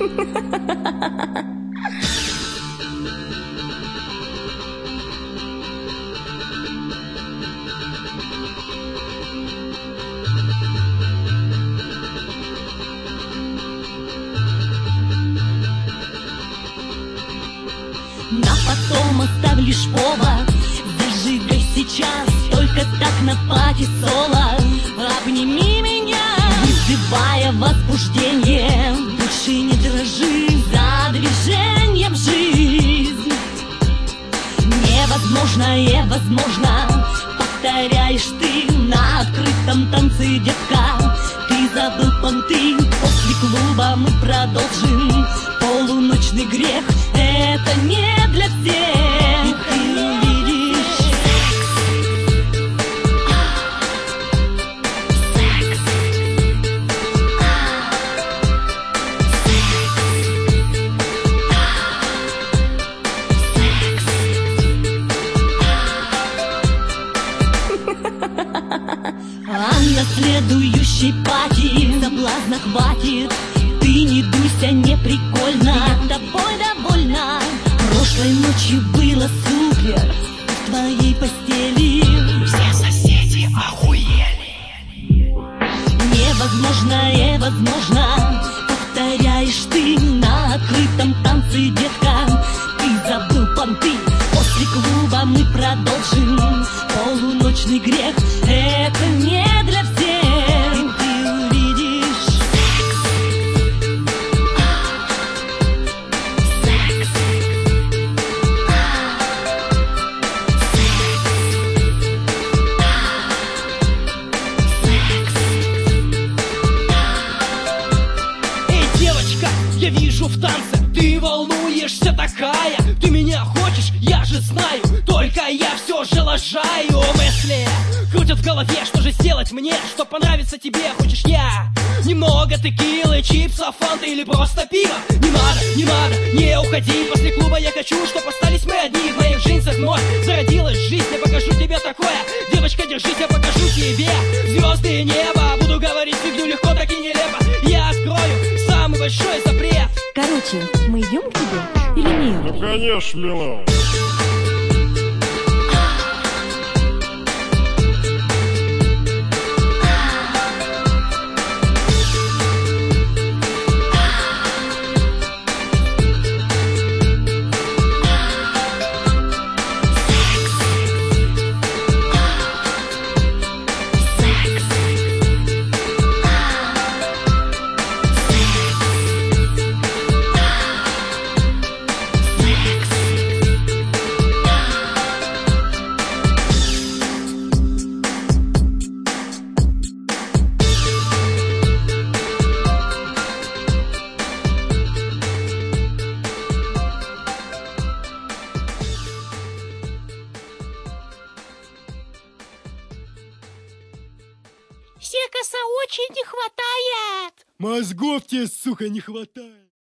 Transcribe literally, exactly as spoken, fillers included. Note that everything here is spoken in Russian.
На потом оставь лишь повод, зажигай сейчас, только так на пати соло. Обними меня, вызывая возбуждение, больше не дрожи за движением в жизнь. Невозможное возможно, повторяешь ты на открытом танце, детка. Ты забыл понты, после клуба мы продолжим. Полуночный грех — это не для всех. Ты увидишь секс, а, секс, а, секс, а, секс, а. А на следующей пати соблазна хватит. Ты не дуйся, не прикольно, я тобой довольна. Прошлой ночью было супер в твоей постели. Все соседи охуели. Невозможное возможно, повторяешь ты на открытом танце, детка. Ты забыл понты, после клуба мы продолжим. Полуночный грех — это не для всех. Я вижу в танце, ты волнуешься такая. Ты меня хочешь, я же знаю, только я все же лажаю. Мысли крутят в голове, что же сделать мне, чтоб понравиться тебе. Хочешь я немного текилы, чипсов, фанты или просто пива? Не надо, не надо, не уходи. После клуба я хочу, чтоб остались мы одни. В моих джинсах вновь зародилась жизнь. Я покажу тебе такое, девочка, держись, я покажу тебе звезды и небо. Буду говорить фигню легко, так и нелепо. Я открою самый большой запрет. Короче, мы идем к тебе или нет? Ну конечно, мило. Секса очень не хватает. Мозгов тебе, сука, не хватает.